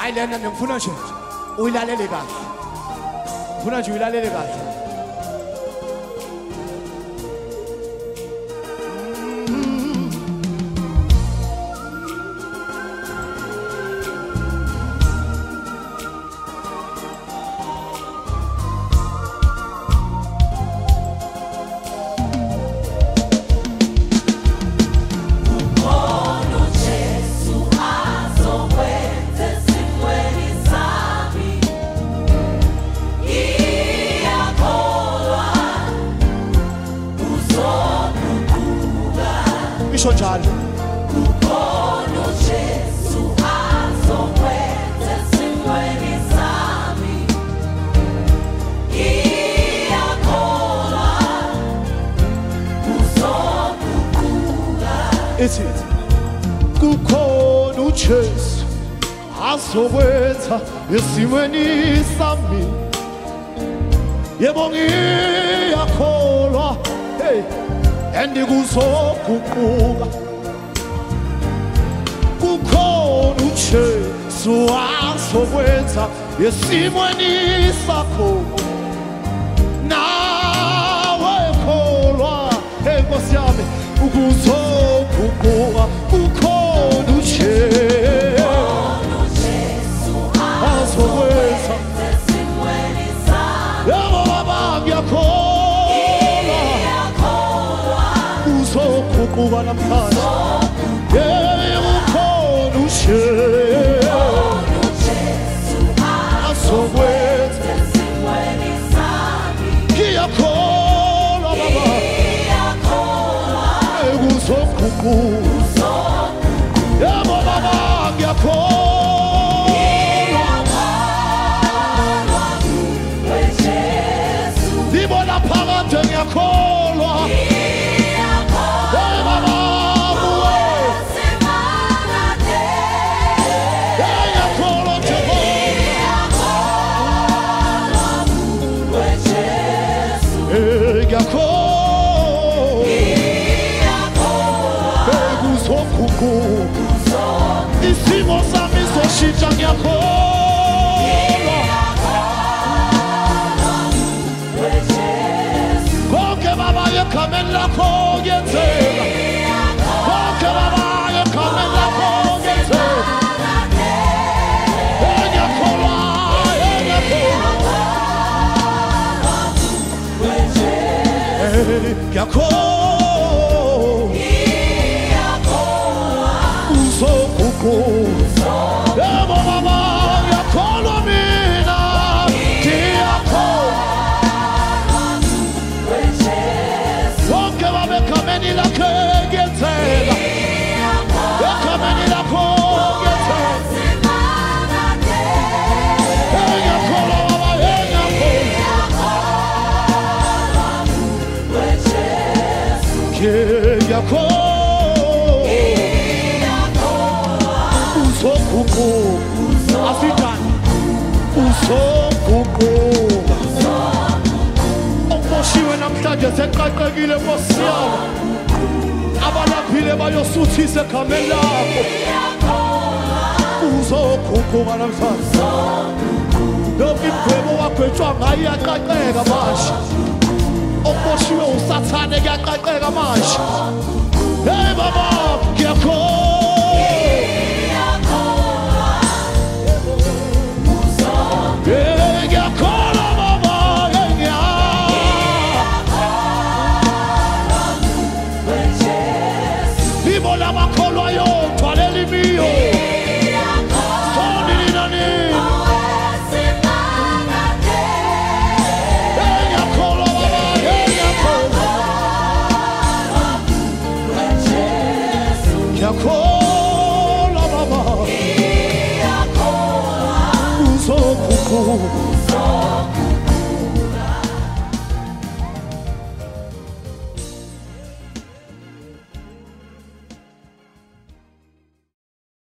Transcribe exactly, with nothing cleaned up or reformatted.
hayi lena ngifuna nje uyilalele kahle ngifuna nje uyilalele kahle njalo ukhona uJesu azokwenza esimweni sami iyakholwa uzoguquka ithi kukhona uJesu azokwenza esimweni sami yebo ngiyakholwa hey andikuzoguquka kukhona uJesu azokwenza esimweni sakho nawe kholwa hey Nkosi yami ukuzoguquka kukhona uJesu azokwenza esimweni sami yebo baba ngiyakholwa uzoguquka namhlanje yeah ukhona uJesu azokwenza esimweni sami ngiyakholwa baba ngiyakholwa uzoguquka yebo baba ngiyakholwa ngibona phakade ngiyakholwa isimo sami soshintsha ngiyakholwa konke baba egameni lakho kuyenzeka konke baba egameni lakho kuyenzeka ngiyakholwa ngiyakholwa yebo baba ngiyakholwa mina ngiyakholwa konke baba egameni lakho kuyenzeka egameni lakho kuyenzeka ngiyakholwa baba ngiyakholwa uzoguquka asithani uzoguquka okushiwe namhlanje seqaqekile Nkosi yami abalaphile bayosuthisa egameni lakho uzoguquka namhlanje lokhu ibhebo wagwetshwa ngayo iyaqaqeka manje okushiwe usathane kuyaqaqeka manje hey baba ngiyakholwa ngiyakholwa baba ngiyakholwa uzoguquka